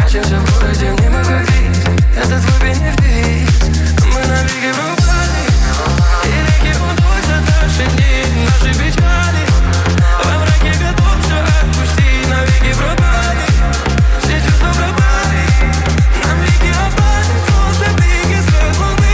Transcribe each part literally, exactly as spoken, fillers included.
Прячемся в городе, в небо как виз. Это твой бенефис. Мы навеки пропали, и реки уносят наши дни, наши печали. Во мраке готов все отпустить, навеки пропали. Все чувства пропали, нам веки опали, солнце блики свет луны.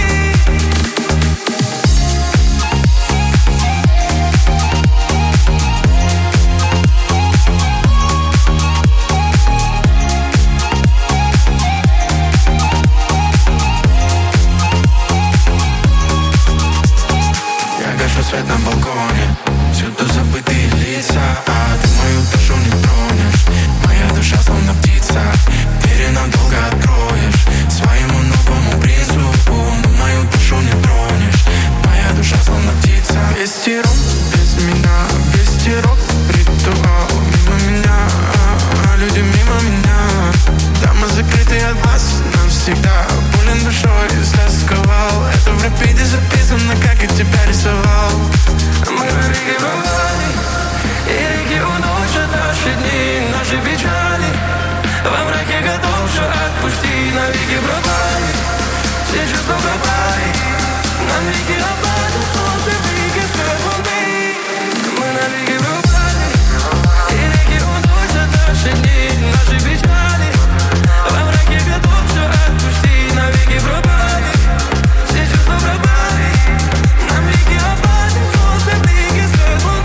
Свет на балконе, всюду забытые лица, а ты мою душу не тронешь. Моя душа словно птица, двери надолго откроешь своему новому принцу, но мою душу не тронешь. Моя душа словно птица. Вести рок без меня, вести рок ритуал. Мимо меня, а люди мимо меня. Дома закрытые от вас навсегда. Болен душой, стасковал. Это в репите записано, как я тебя рисовал. Мы навеки пропали, и реки уносят наши дни, наши печали. Во мраке готов все отпустить, навеки пропали. Все чувства пропали, навеки опали, солнце блики свет луны. Мы навеки пропали, и реки уносят наши дни, наши печали. Во мраке готов все отпустить, навеки пропали. Все чувства пропали, навеки опали, солнце блики свет луны.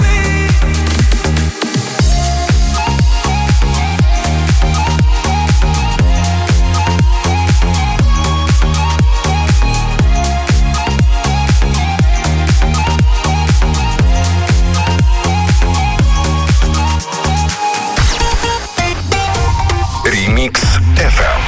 Ремикс эф эм.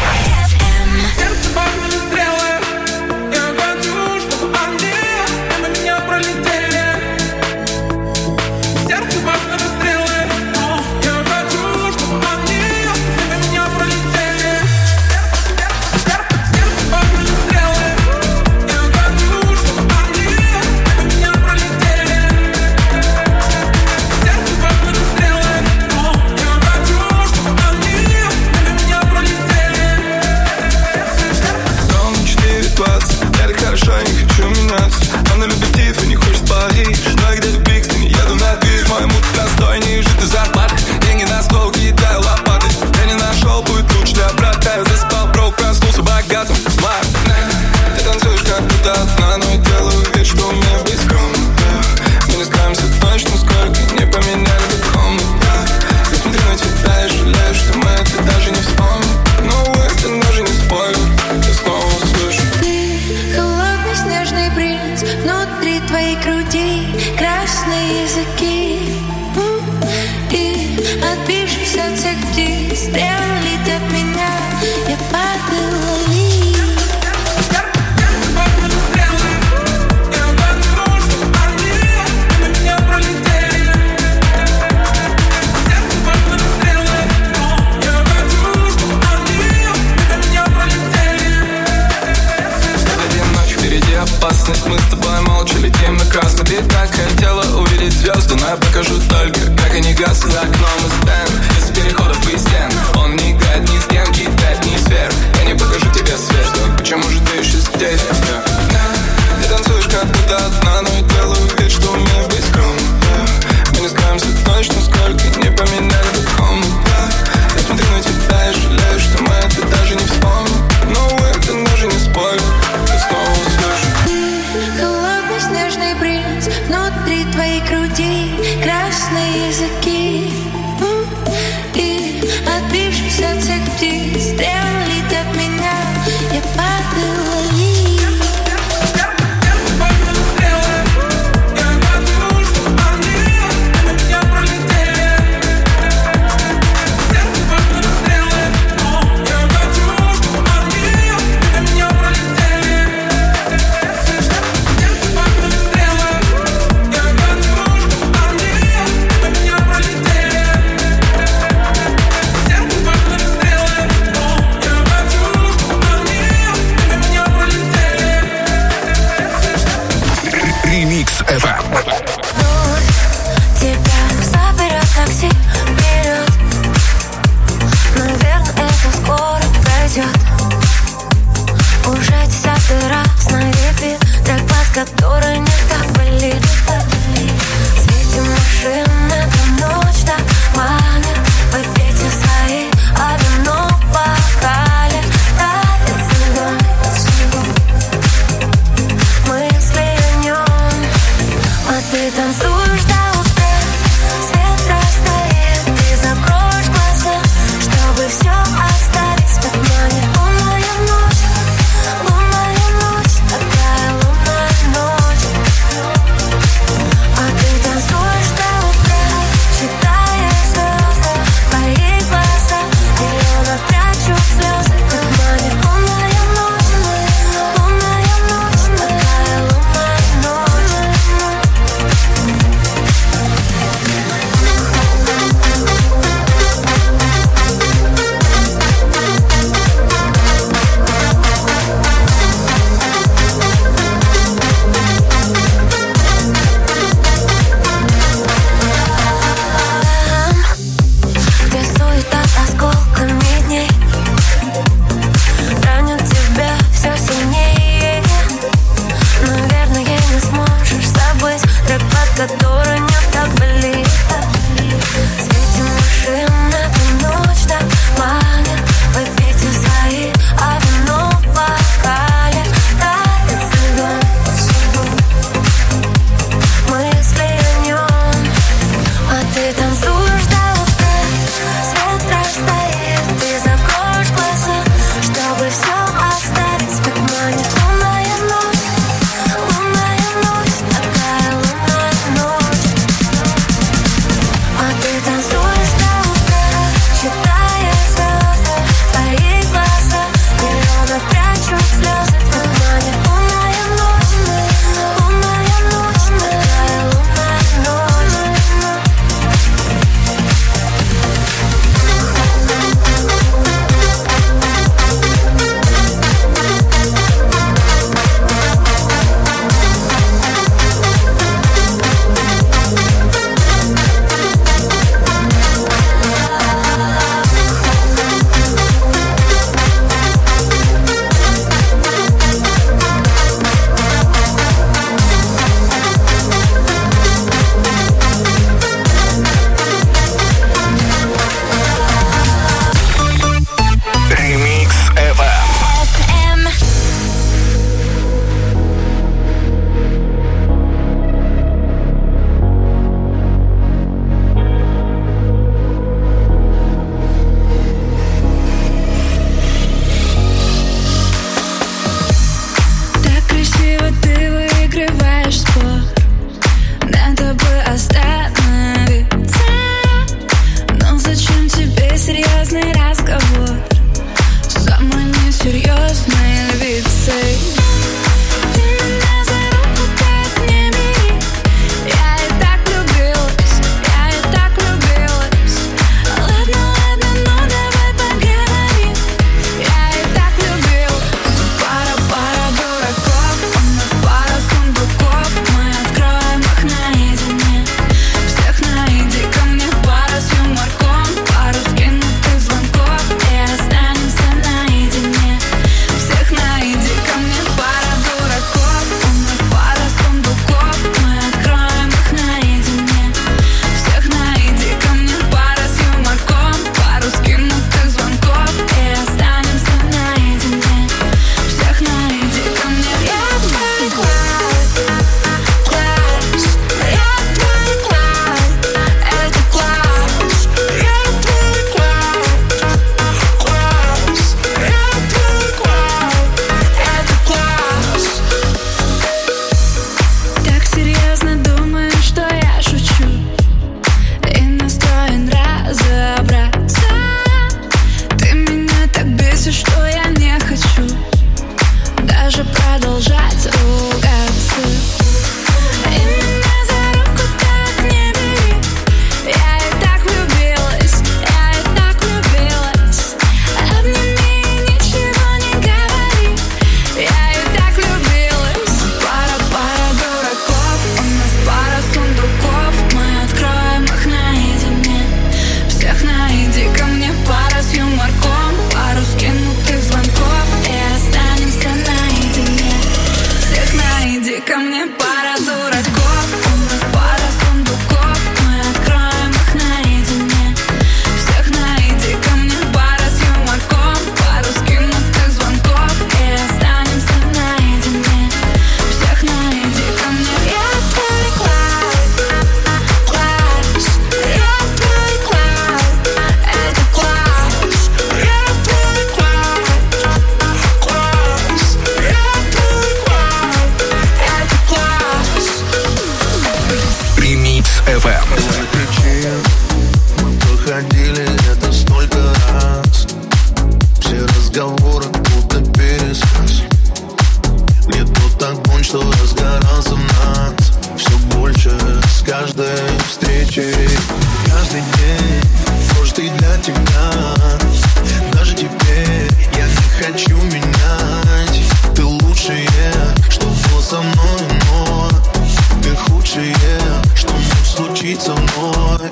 разговора, будто пересказ. Где тот огонь, что разгорался в нас, все больше с каждой встречей. Каждый день прожитый для тебя. Даже теперь я не хочу менять. Ты лучшее, что было со мной, но ты худшее, что может случиться вновь.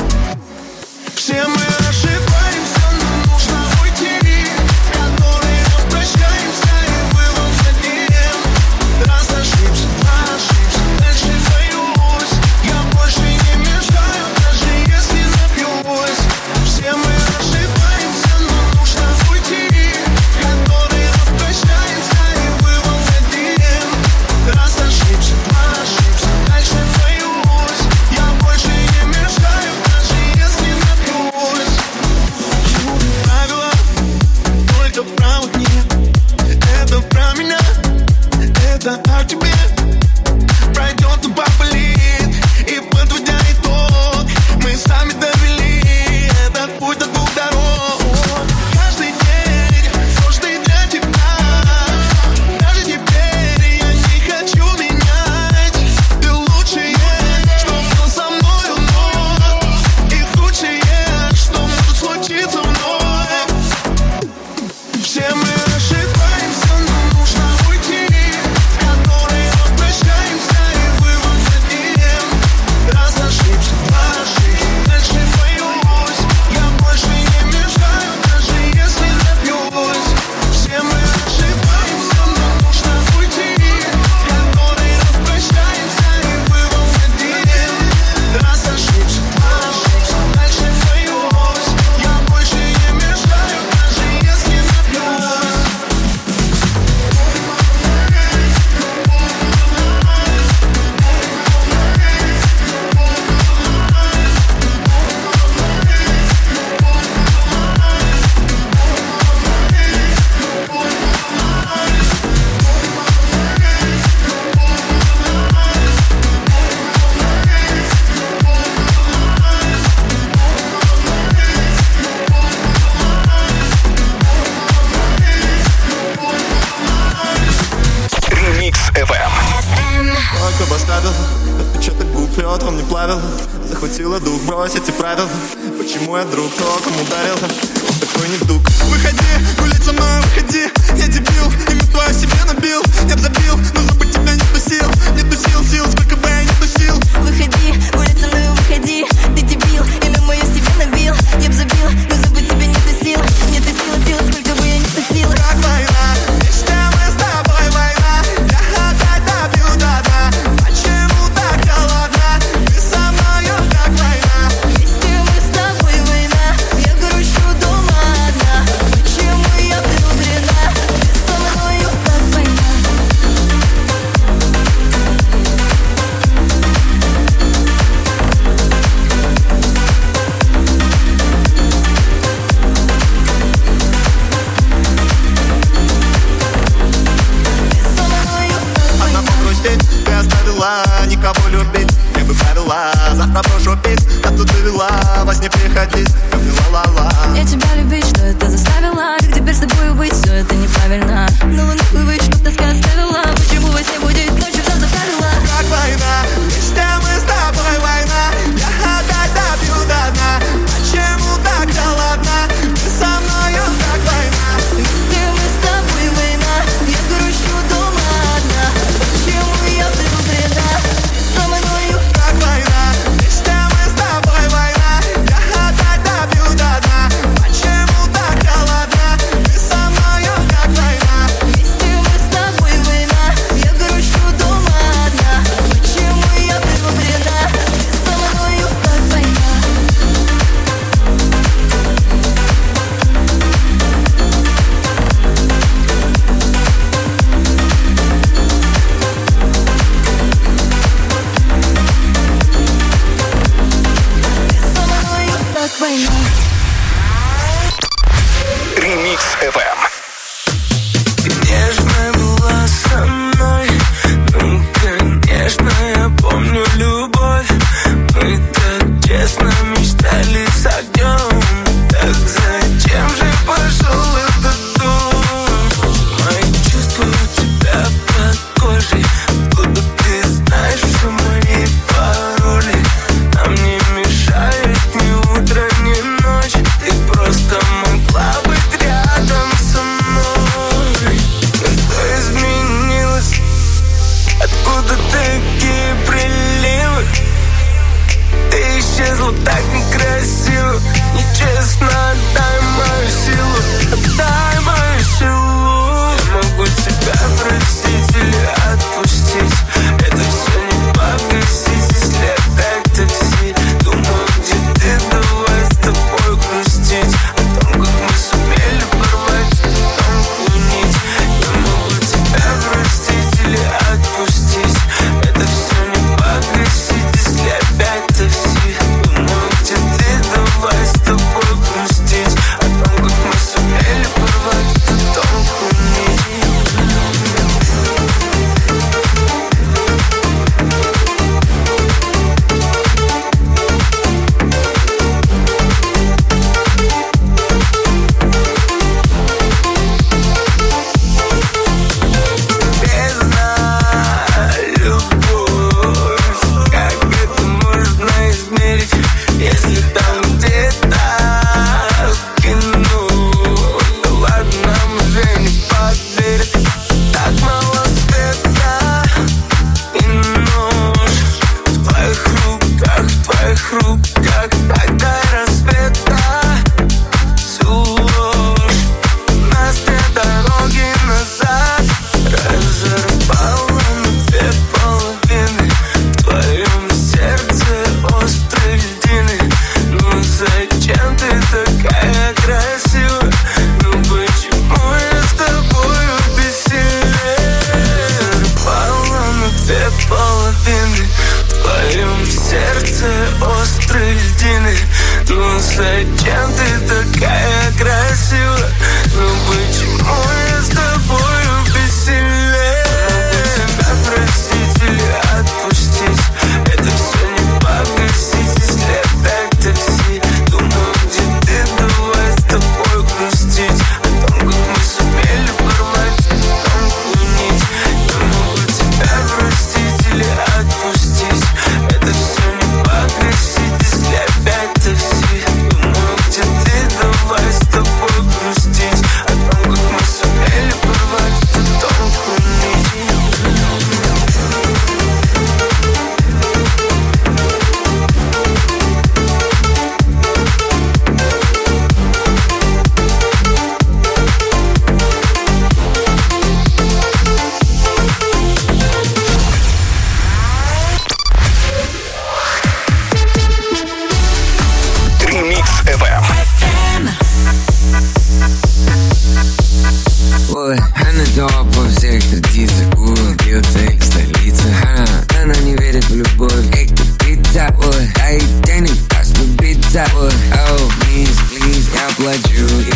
Все мы ошибаемся, но нужно уйти, в который распрощаемся и вывод на день. Раз ошибся, два ошибся, дальше боюсь. Я больше не мешаю, даже если напьюсь. Все мы ошибаемся, но нужно уйти, в который распрощаемся и вывод на день. Раз ошибся, два ошибся, дальше боюсь. Я больше не мешаю, даже если напьюсь. Правила, только правых нет. Это про меня, это о тебе. Пройдет и поболит, и подводя итог, мы сами довели этот путь до двух дорог. Каждый день прожитый для тебя. Даже теперь я не хочу менять. Ты лучшее, что было со мною, но и худшее, что может случиться вновь. Все мы ошибаемся, но нужно уйти, в который распрощаемся и вывод на день. Раз ошибся, два ошибся, дальше боюсь. Я больше не мешаю, даже если напьюсь. Все мы ошибаемся, но нужно уйти, в который распрощаемся и вывод на день. Раз ошибся, два ошибся, дальше боюсь. Я больше не мешаю, даже если напьюсь. Ремикс эф эм. Только поставил отпечаток губ, и вот он не плавил. Захватило дух, бросить и правил. Почему я друг, током ударил? Такой недуг. Выходи, гулять со мной, выходи. Я дебил, имя твое себе набил. Я б забил, но забыть тебя нету сил. Нету сил, сил, сколько бы я не тусил. Выходи, гулять со мной, выходи. Ты дебил, имя мое себе набил. Я б забил, но забыть тебя нету сил. Нету сил, сил, сколько бы я не тусил. Как война, вместе мы с тобой война. Я опять добью до дна. Почему так холодно? Ты со мною как война. Вместе мы с тобой война. Я грущу дома одна. Почему я влюблена? Ты со мною как война. Одна погрустить, ты оставила никого любить. Я бы правила, завтра брошу пить. А тут довела, во сне приходить. Как ты ла-ла-ла. Я тебя любить, что это заставила? Как теперь с тобой быть, все это неправильно. Но луну плывет, что тоска оставила. Почему во сне будет ночью все заправила? Как война, вместе мы с тобой война. Я опять добью до дна. Почему так холодно? Ты со мною как война. Вместе мы с тобой война. Я грущу дома одна. Почему я влюблена? Ты со мною Как война, вместе мы с тобой война. Я опять добью до дна. Почему так холодно? Ты со мною как война. Вместе мы с тобой война. Я грущу дома одна. Почему я влюблена? Ты со мною как война. Ты со мною как война. Ремикс эф эм. Нежная была со мной. Ну, конечно, я помню любовь. Мы так честно мечтали с огнем. Так зачем же пошел этот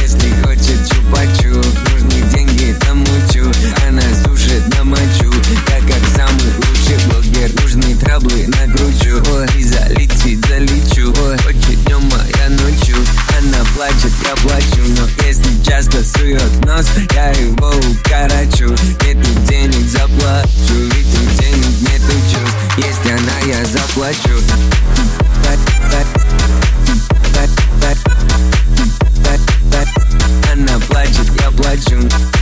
Если хочет чупа-чуп, нужны деньги, намучу. Она сушит на мочу, я как самый лучший блогер. Нужны траблы накручу, и залетит, залечу. Хочет днем, а я ночью. Она плачет, я плачу, но если часто сует нос, я его укорочу. Нету денег, заплачу, ведь у денег нету чувств. Если она, я заплачу. Она плачет, я плачу.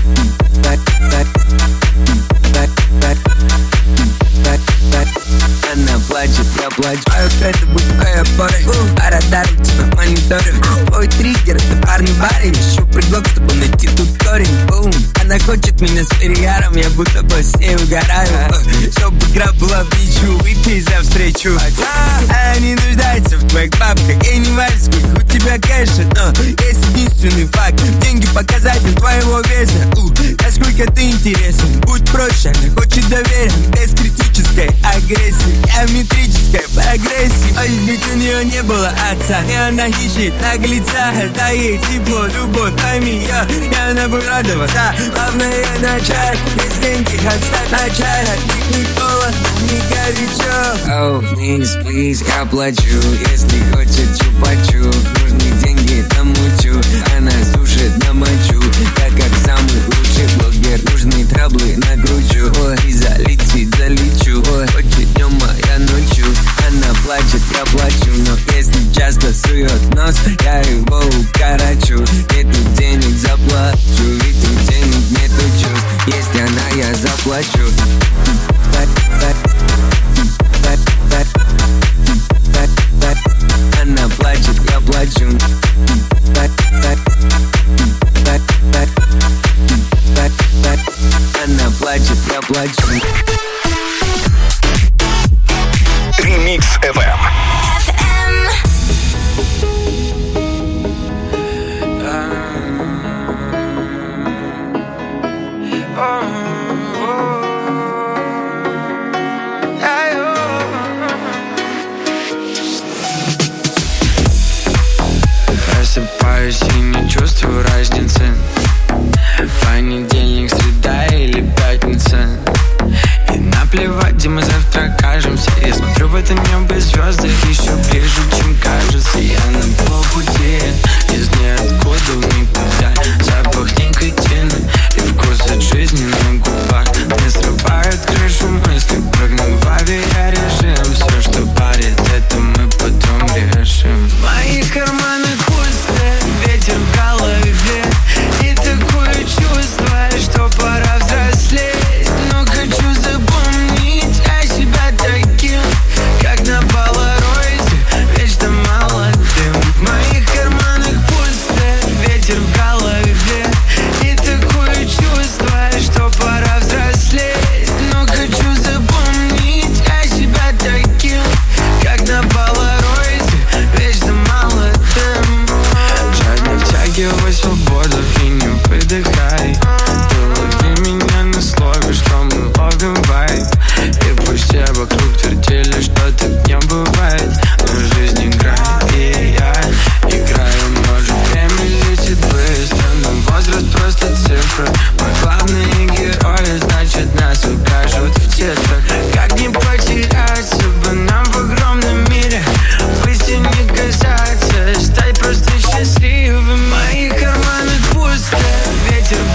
Она плачет, я плачу. Это будет твоя пора. Радар у тебя в мониторе. Ой, триггер, это парный барин. Ищу предлог, чтобы найти тут корень. Бум. Она хочет меня с перегаром, я будто бы с ней угораю. Чтобы игра была в ничью, выпей за встречу. Она не нуждается в твоих бабках. Я не важно, сколько у тебя кэша, но есть единственный факт. Деньги показатель твоего веса. У, насколько ты интересен, будь проще. Она хочет доверия, без критической агрессии. Геометрической прогрессии. Ой, ведь у нее не было отца, и она ищет наглеца. Дай ей тепло, любовь, пойми ее, и она будет радоваться. Главное начать, без деньги отстать начать. От них ни холод, ни горячо. Oh, please, please, я плачу. Если хочет чупа-чуп, нужны деньги, намучу. Она сушит на мочу, я как самый лучший блогер. Нужны траблы накручу, и залетит, залечу. Хочет днем, а я ночью. Она плачет, я плачу, но если часто сует нос, я его укорочу. Нету денег, заплачу, ведь у денег нету чувств. Если она, я заплачу. Она плачет, я плачу. Она плачет, я плачу. Ремикс эф эм. Просыпаюсь и не чувствую разницы. Понедельник, среда или пятница. И наплевать, где мы завтра окажемся. Я смотрю в это небо и звезды еще ближе, чем кажется. Я на полпути, из ниоткуда в никуда. Запах никотина и вкус от жизни на губах. Не срывает крышу мысли, прыгну в авиарежим. Все, что парит, это мы потом решим. В моих карманах пусто, ветер в голове. И такое чувство, что пора взрослеть. Но хочу запомнить о себя таким, как на полароиде, вечно молодым. В моих карманах пусто, ветер в голове. И такое чувство, что пора взрослеть. Но хочу запомнить о себя таким, как на полароиде, вечно молодым. Жадно втягивай свободу и не выдыхай. Ты лови меня на слове, что мы ловим вайб. И пусть все вокруг твердили, что так не бывает. Но жизнь играет, и я играю. Может, время летит быстро, но возраст просто цифра. Мы главные герои, значит нас укажут в титрах. Как не потеряться бы нам в огромном мире? Пусть и не казаться, стать просто счастливым. В моих карманах пусто, ветер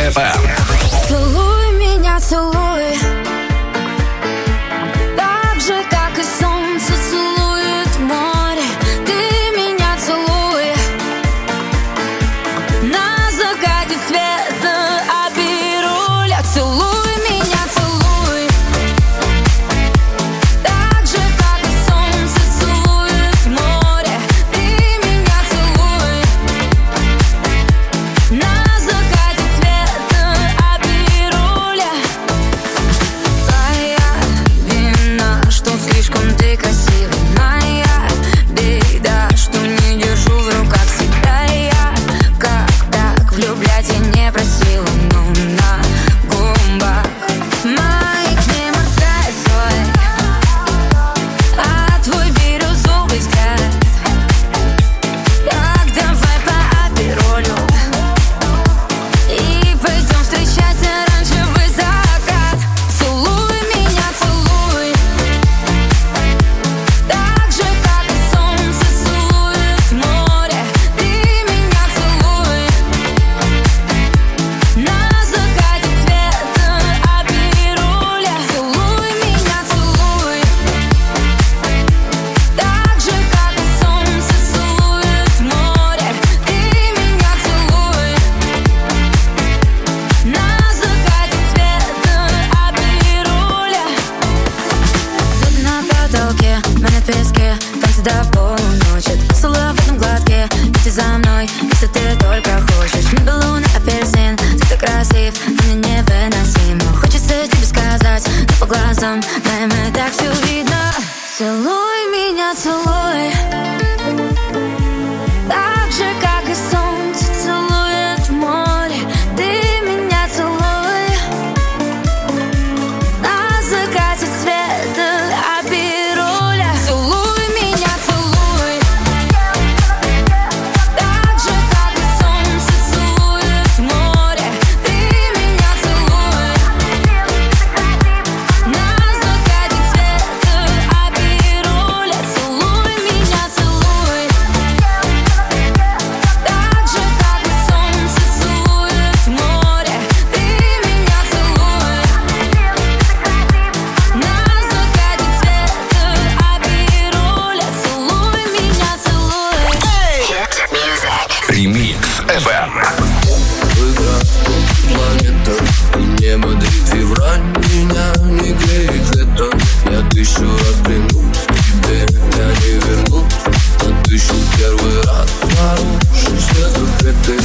эф эм. Целуй меня, целуй, так же, как и солнце целует море. Ты меня целуй, на закате света обируля. Целуй меня, целуй, так же, как и солнце целует море. Ты меня целуй, на закате света обируля. Твоя вина, что слишком ты красивый. Моя беда, что не держу в руках себя я. Как так влюблять я не просила, но на губах моих не морская соль, а твой бирюзовый взгляд. Так давай по апиролю и пойдем встречать оранжевый закат. Целуй меня, целуй, так же, как и солнце целует море. Ты меня целуй, на закате света обируля. Целуй меня, целуй, так же, как и солнце целует море. Ты меня целуй, на закате света обируля. Тут на потолке, мы на песке, танцы до полуночи. Поцелуй в этом гладке, иди за мной, если ты только хочешь. Небо, луна, апельсин, ты так красив, но мне невыносимо. Хочется тебе сказать, но по глазам моим и так все видно. Целуй меня, целуй, так же, как и солнце целует море. Ты меня целуй, на закате света обируля. Целуй меня, целуй, так же, как и солнце целует море. Ты меня целуй, на закате света обируля. Целуй меня, целуй, так же, как и солнце целует море. Ты меня целуй, на закате света обируля. Целуй меня, целуй. Ремикс эф эм. Планета и небо дрит февраль. Меня не греет лето. Я тысячу раз клянусь, к тебе я не вернусь. А тысячу первый раз нарушишь все запреты.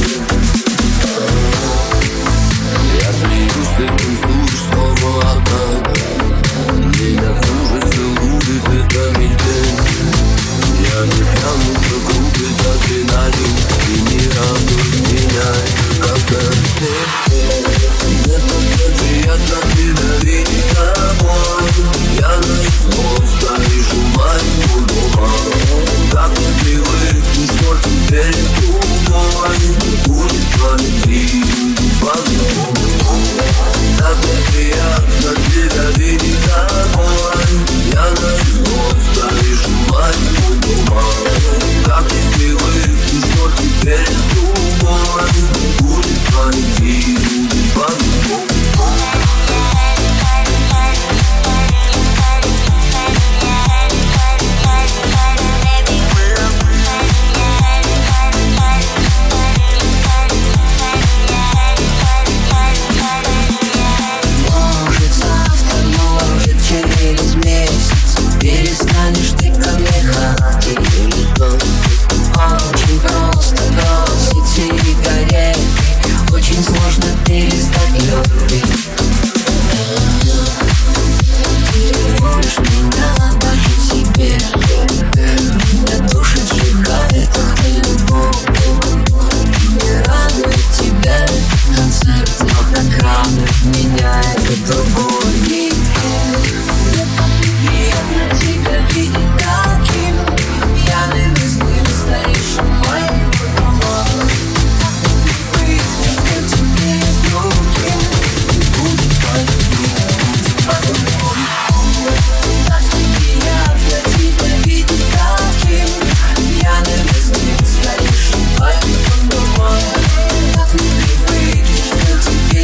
Я смеюсь, ты танцуешь снова одна. Меня кружит, целует это метель. Я не пьяный, но крупный адреналин. И ни разу меня не касается. Мне так приятно тебя видеть тобой. Я наизусть слышу моему дома. Как не привыкнешь, что теперь с тобой будет полететь по-другому. Так мне приятно тебя видеть тобой. Я наизусть слышу моему дома. Как не привыкнешь, что теперь с тобой будет полететь по-другому. Может завтра, может через месяц перестанешь ты ко мне ходить. Очень просто бросить сигареты, очень сложно перестать любить. Ты ревнуешь меня, даже себе. Меня душит, сжигает эта любовь. Не радует тебя концерт, но так радует меня это другой мир. Приятно тебя видеть таким пьяным и злым, стоишь моего дома. Выйдешь, что тебе другим будет полюбить по-другому. Так приятно тебя видеть таким пьяным и злым, стоишь моего дома. Так не привыкнешь, что тебе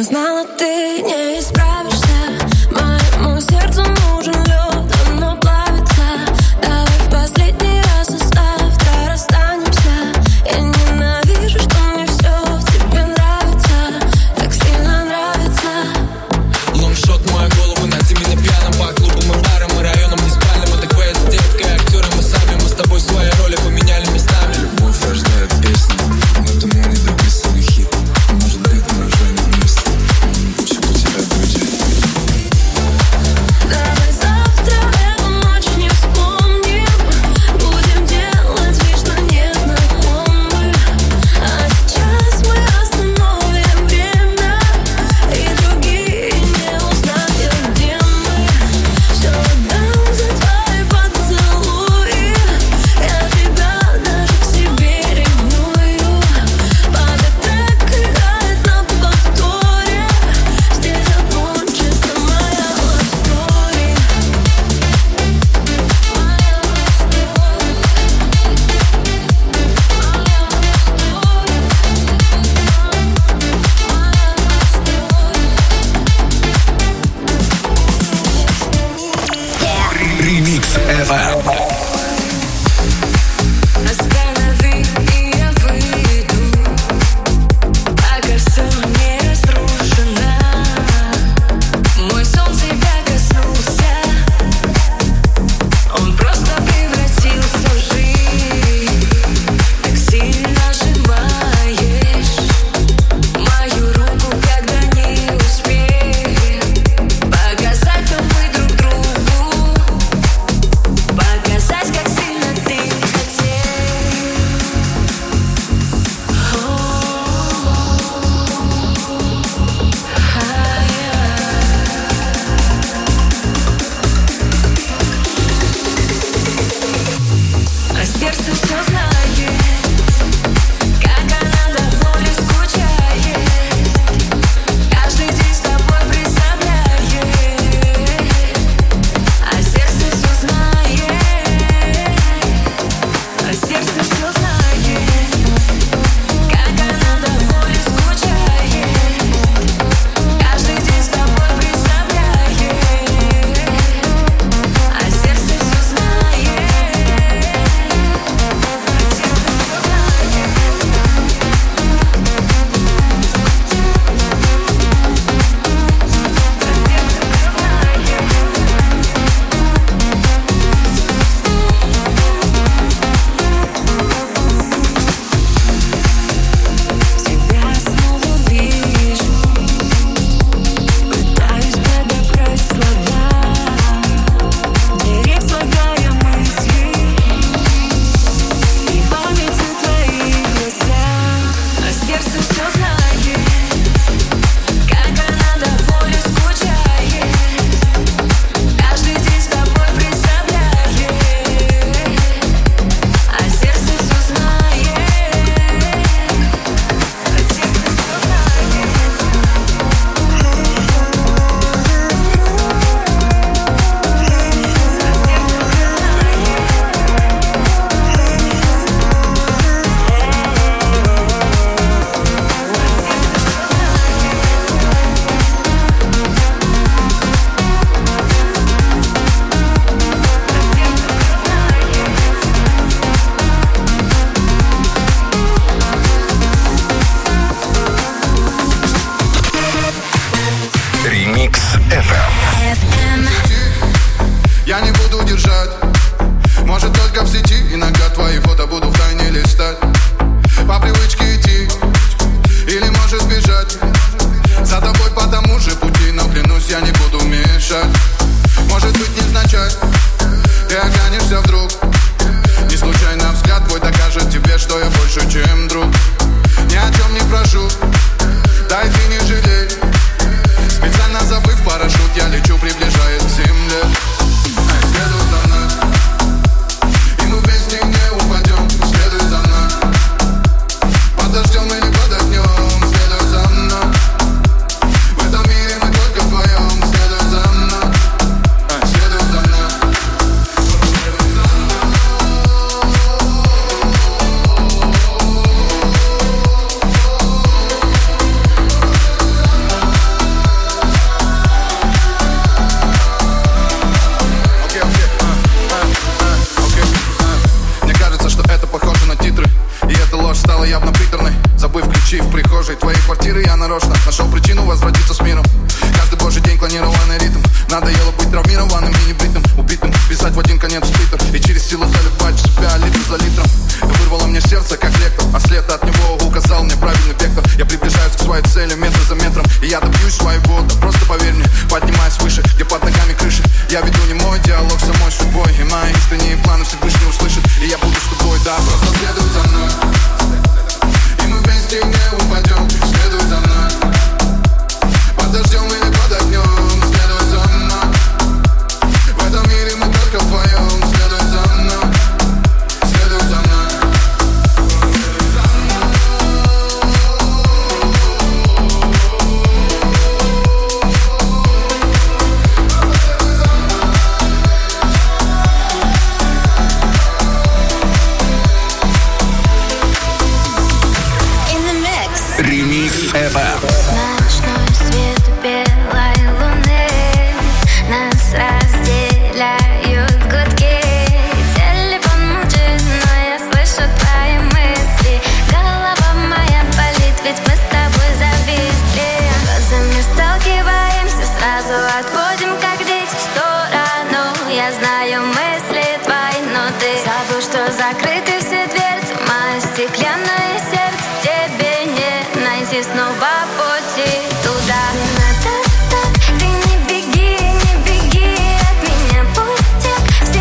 Я знала, ты не исправишься. Моему сердцу нужен лед, оно плавится. Давай в последний раз и завтра расстанемся. Я ненавижу, что мне все в тебе нравится. Так сильно нравится. Лонгшот, моя голову на тебе на пьяном. По клубам и барам и районам не спали. Мы так поэты, детка, актеры мы сами. Мы с тобой свои роли поменяли местами. Любовь рождает песни, но это мой недописанный хит. Может быть, мы уже не вместе. Пусть потеряют друзей. Давай завтра эту ночь не вспомним. Будем делать вид, что не знакомы. А сейчас мы остановим время, и другие не узнают, где мы. Все отдам за твои поцелуи. Я тебя даже к себе ревную. Под трек играет на повторе. Здесь закончится моя love story. Ремикс эф эм. Останови, и я выйду, пока все не разрушено. Мой сон тебя коснулся, он просто превратился в жизнь. Так сильно сжимаешь мою руку, когда не успею показать, кто мы друг другу. Показать, как сильно ты хотел. А сердце все знает, как она давно не скучает. Каждый день с тобой представляет. А сердце все знает, а сердце все знает, как она давно не скучает. Каждый день с тобой представляет. А сердце все знает, а сердце тебя снова вижу, пытаюсь подобрать слова, вдруг слагая мысли, и в памяти твои глаза. А сердце все знает, как она давно не скучает. Каждый день с тобой представляет. А сердце все знает, а сердце все знает. Ремикс эф эм. Я не буду держать, может только в сети. Иногда твои фото буду втайне листать. По привычке идти, или может сбежать. За тобой по тому же пути, но клянусь, я не буду мешать. Может быть невзначай, ты оглянешься вдруг. Не случайно взгляд твой докажет тебе, что я больше, чем друг. Ни о чем не прошу, дай ты не жалей. Специально забыв парашют, я лечу, приближаясь к земле. Следуй за мной, и мы вместе не упадем. Следуй за мной, под дождем или под огнем. Следуй за мной. своего. Да просто поверь мне, поднимаясь выше, где под ногами крыши. Я веду не мой диалог с самой судьбой, и мои искренние планы Всевышний услышит. И я буду с тобой, да, просто следуй за мной. И мы вместе не упадем, следуй за мной. Под дождем или под огнем, следуй за мной. В этом мире мы только вдвоем, следуй за мной. Следуй за мной. Ремикс эф эм. Ночной свет белой луны нас разделяют гудки. Телефон молчит, но я слышу твои мысли. Голова моя болит, ведь мы с тобой зависли. Глазами сталкиваемся, сразу отводим, как дети, в сторону. Я знаю мысли твои, но ты забыл, что закрыты все дверцы. Мое стеклянное сердце тебе не найти снова пути туда. Не надо так, ты не беги, не беги от меня. Пустяк, все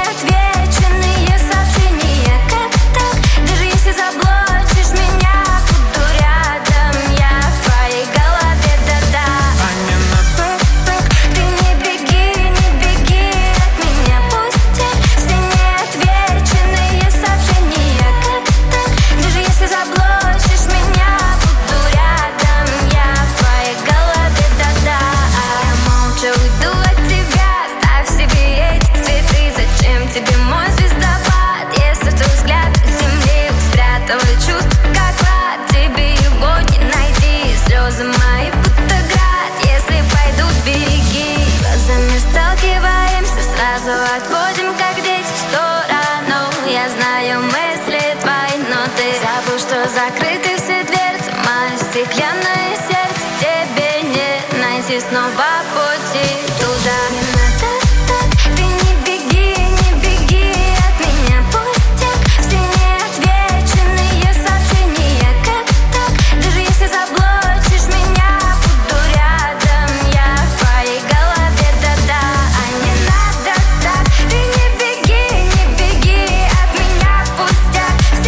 неотвеченные сообщения. Как так, даже если заблочишь меня, буду рядом я в твоей голове, да-да. А не надо так, ты не беги, не беги от меня. Пустяк, все неотвеченные сообщения. Как так, даже если заблочишь меня, буду рядом я в твоей голове, да-да. Я молча уйду от тебя, ставь себе эти цветы. Зачем тебе мой звездопад, если твой взгляд к земле спрятал чувств, как клад. Тебе его не найти, слезы мои будто град. Если пойдут береги, глазами сталкиваемся, сразу отводим, как дети, в сторону. Я знаю мысли твои, но ты забыл, что закрыты все дверцы. Мое стеклянное сердце тебе не найти снова пути туда. Не надо так, ты не беги, не беги от меня. Пустяк, все неотвеченные сообщения. Как так, даже если заблочишь меня, буду рядом я в твоей голове, да-да. А не надо так, ты не беги, не беги от меня. Пустяк, все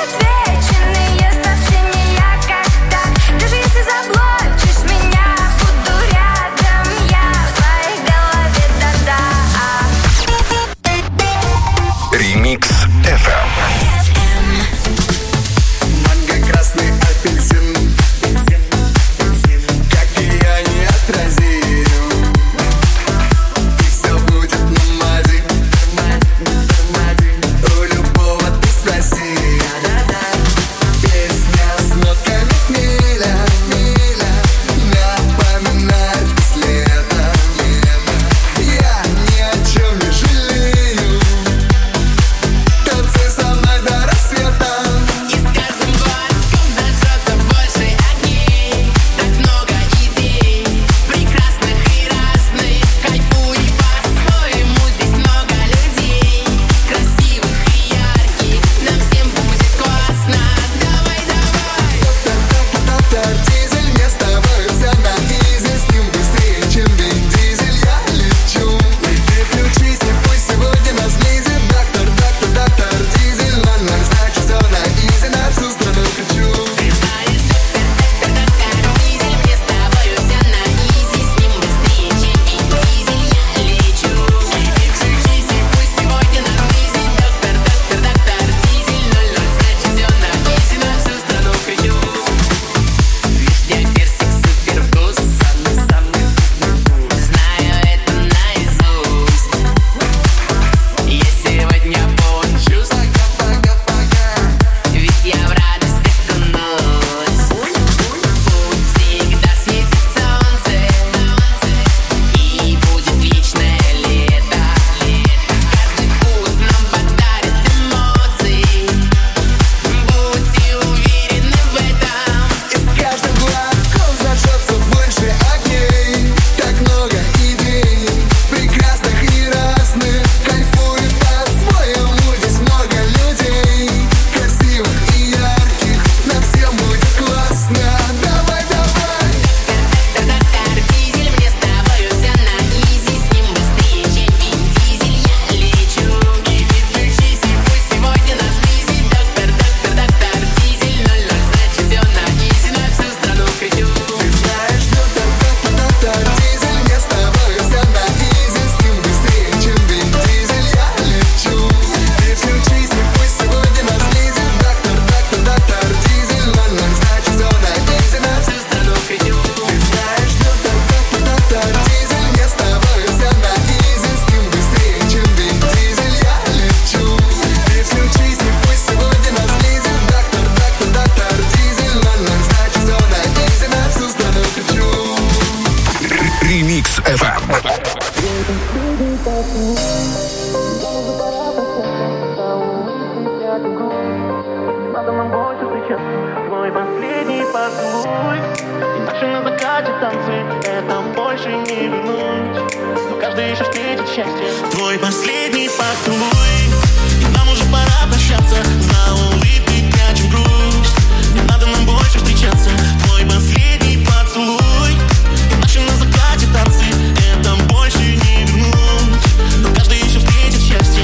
неотвеченные сообщения. Как так, даже если заблочишь меня, буду рядом я в твоей голове, да-да. Ремикс эф эм. Манго-красный апельсин, как и я, неотразим. И все будет на мази. У любого ты спроси. Песня с нотками хмеля, миля, напоминает лето. Я ни о чем не жалею. Танцуй со мной до рассвета. И с каждым глазком зажжется больше огней. Так много идей, прекрасных Надо нам больше встречаться. Твой последний поцелуй и наши на закате танцы. Это больше не вернуть, но каждый еще встретит счастье. Твой последний поцелуй, и нам уже пора прощаться. За улыбкой прячем грусть. Не надо нам больше встречаться. Твой последний поцелуй и наши на закате танцы. Это больше не вернуть, но каждый еще встретит счастье.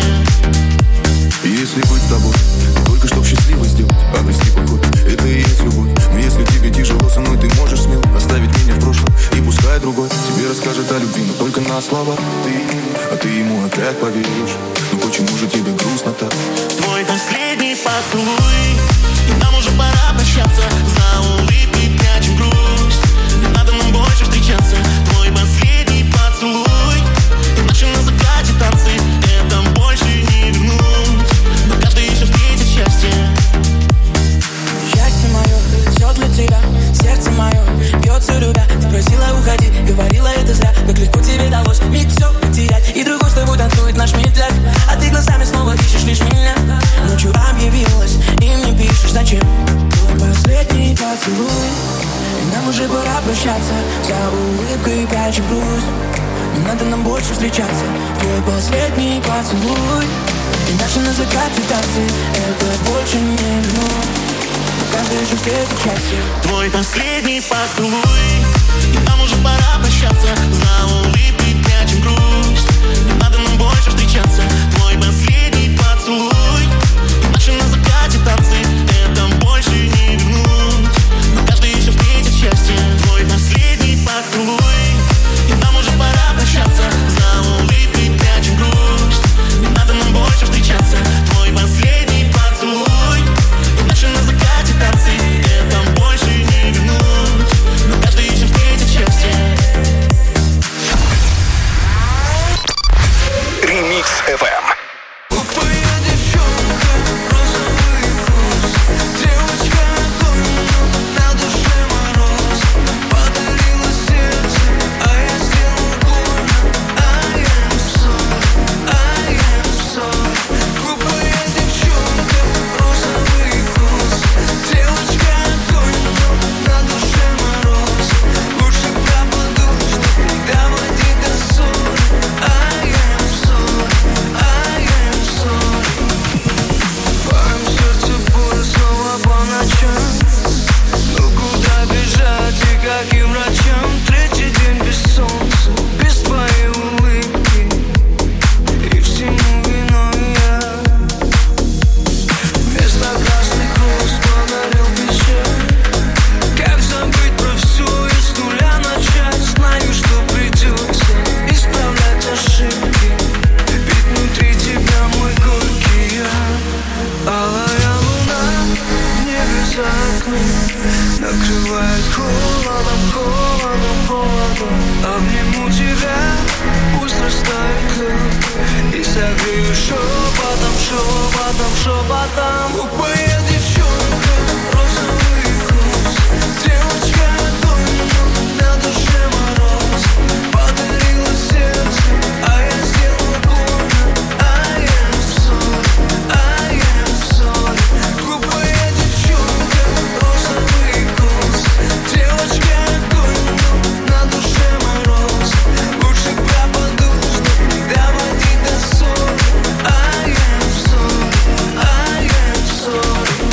Если быть с тобой, только чтоб счастливой сделать, обрести покой, это и есть любовь. Но если тебе тяжело со мной, ты можешь смело оставить меня в прошлом, и пускай другой тебе расскажет о любви, но только на слова. Ты, а ты ему опять поверишь. Ну почему же тебе грустно так? Твой последний поцелуй, и нам уже пора прощаться. За улыбкой прячем грусть. Не надо нам больше встречаться. Твой последний поцелуй и наши на закате танцы. Это больше не вернуть, но каждый еще встретит счастье. Счастье мое, все для тебя. Сердце мое бьется любя. Ты просила уходи, говорила это зря. Как легко тебе далось миг все потерять. И другой с тобой танцует наш медляк. А ты глазами снова ищешь лишь меня. Ночью объявилась и мне пишешь зачем. Твой последний поцелуй, и нам уже пора прощаться. За улыбкой прячем грусть. Не надо нам больше встречаться. Твой последний поцелуй и наши на закате танцы. Это больше не вернуть, каждый же встретит счастье. Твой последний поцелуй, и нам уже пора прощаться. За улыбкой прячем грусть. Не надо нам больше встречаться. Твой последний поцелуй и наши на закате танцы. Это больше не вернуть, но каждый еще встретит счастье. Твой последний поцелуй, и нам уже пора прощаться. За улыбкой прячем грусть. Не надо нам больше встречаться. Твой последний поцелуй и наши на закате танцы. Это больше не вернуть, но каждый еще встретит счастье. Ремикс эф эм. Накрывает холодом, холодом, холодом. Обниму тебя, пусть растает лед. И согрею шепотом, шепотом, шепотом. Глупая девчонка, розовый вкус. Девочка, тонет, на душе мороз. Подарила сердце, а я сделал больно. I am sorry, I am sorry. Глупая девчонка, розовый вкус. Девочка, тонет, на душе мороз. Лучше пропаду, чтоб не доводить до ссоры. I am sorry, I am sorry.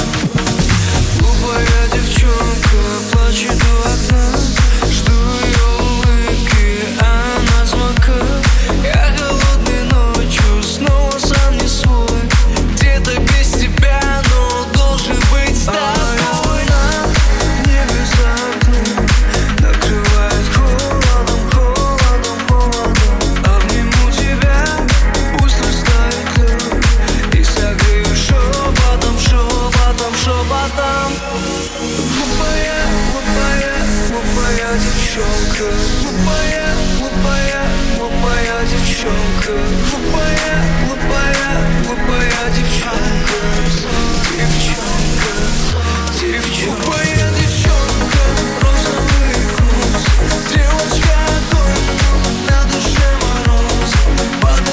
Глупая девчонка плачет у окна. Жду ее улыбки, а она звонка. Я голодной ночью снова сам не свой. Где-то без тебя, но должен быть с тобой. В небе за окном накрывает холодом, холодом, холодом. Обниму тебя, пусть растает лед. И согрею шепотом, шепотом, шепотом. Глупая, глупая, глупая девчонка. Глупая, глупая, глупая девчонка. Глупая, глупая, глупая девчонка. Девчонка, девчонка. Глупая девчонка, розовый вкус. Девочка, тонет, на душе мороз.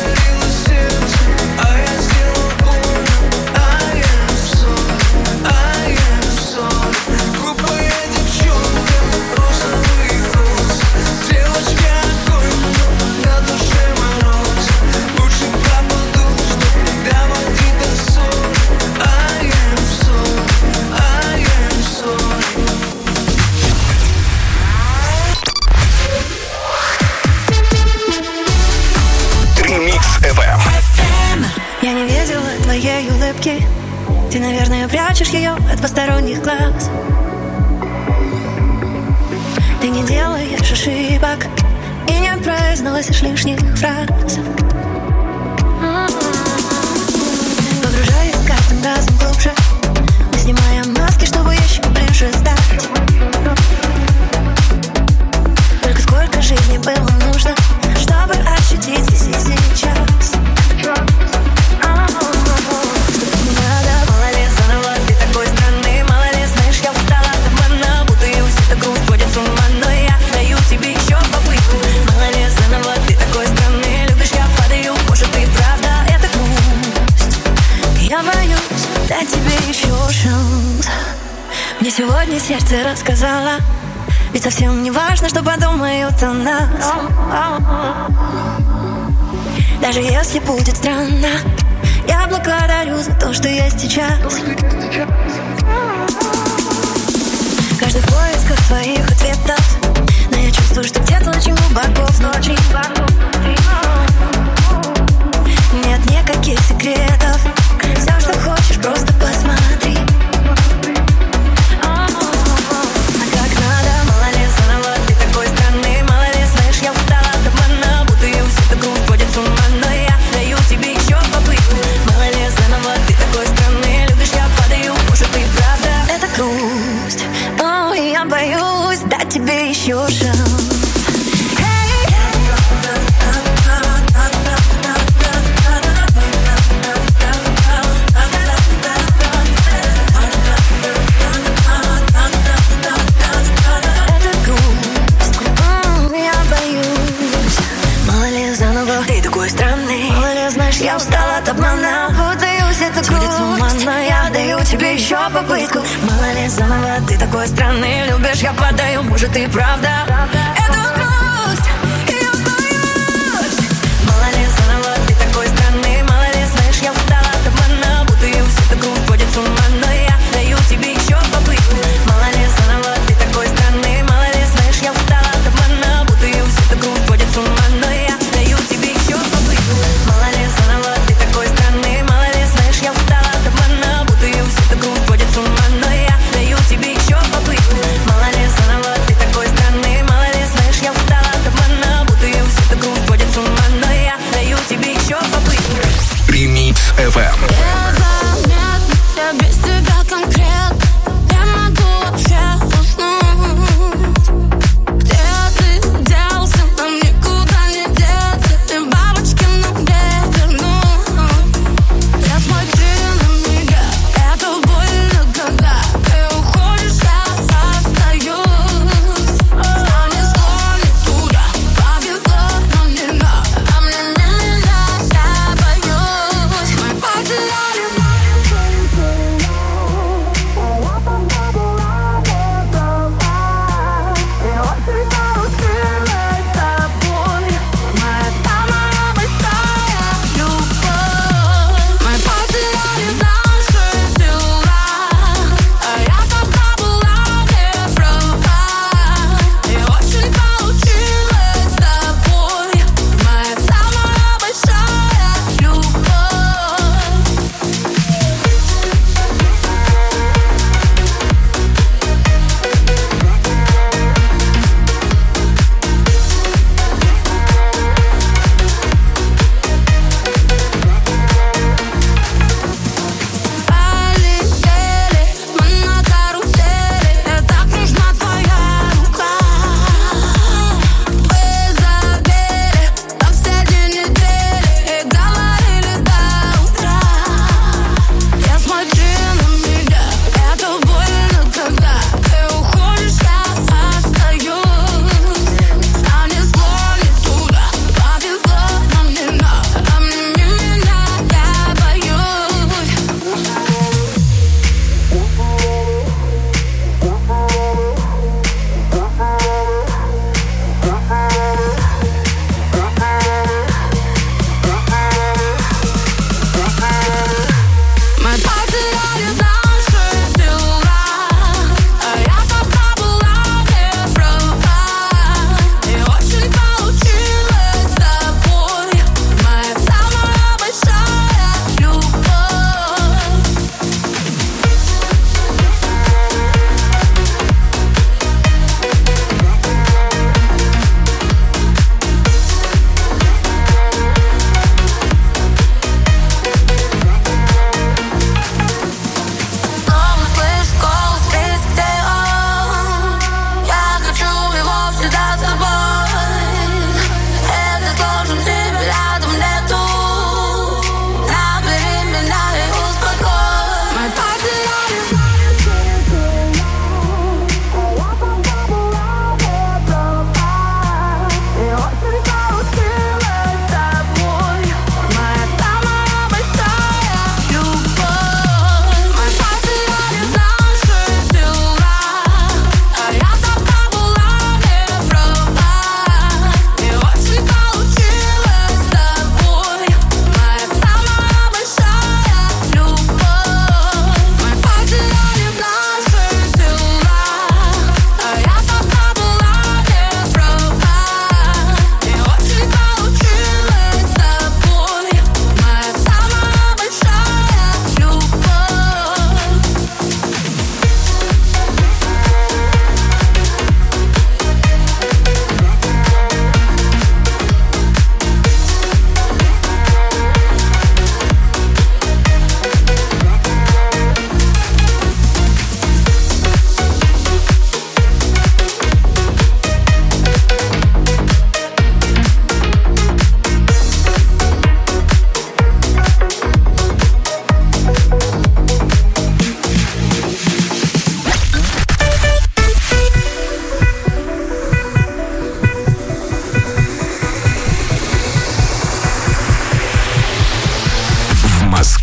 скрываешь ее от посторонних глаз. Ты не делаешь ошибок и не произносишь лишних фраз. Погружаясь каждым разом глубже, мы снимаем маски, чтобы еще ближе стать. Только сколько жизни было нужно, чтобы ощутить здесь и сейчас. Не надо, мало ли заново, ты такой странный, мало ли, знаешь, я устала от обмана, путаюсь, эта грусть сводит с ума, но я даю тебе еще попытку. Мало ли заново, ты такой странный, любишь, я падаю, может и правда это грусть. Я боюсь дать тебе еще шанс. Мне сегодня сердце рассказала, ведь совсем не важно, что подумают о нас. Даже если будет странно, я благодарю за то, что есть сейчас. Каждый в поисках своих ответов, но я чувствую, что где-то очень глубоко внутри нет никаких секретов. Все, что хочешь, просто посмотри. Тебе еще шанс. Это грусть, я боюсь. Мало ли заново, ты такой странный. Мало ли, знаешь, я устала от обмана, путаюсь, это грусть, но я даю тебе еще попытку. Мало ли заново, ты такой странный, любишь, я падаю, может и правда это грусть, я боюсь. Мало ли заново, ты такой странный, мало ли, знаешь, я устала от обмана, путаюсь, это грусть сводит с ума, но я даю тебе еще попытку. Мало ли заново, ты такой странный, мало ли, знаешь, я устала от обмана, путаюсь, это грусть сводит с ума, но я даю тебе еще попытку. Мало ли заново, ты такой странный, мало ли, знаешь, я устала от обмана, путаюсь, это грусть сводит с ума, но я даю тебе еще попытку. Мало ли заново, ты такой странный, мало ли,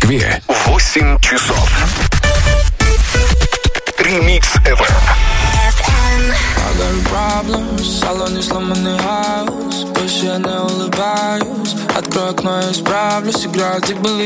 Москве восемь часов. Ремикс эф эм. I got problems, в салоне сломанный хаос. Больше я не улыбаюсь. Открой окно, я исправлюсь. Играют, как были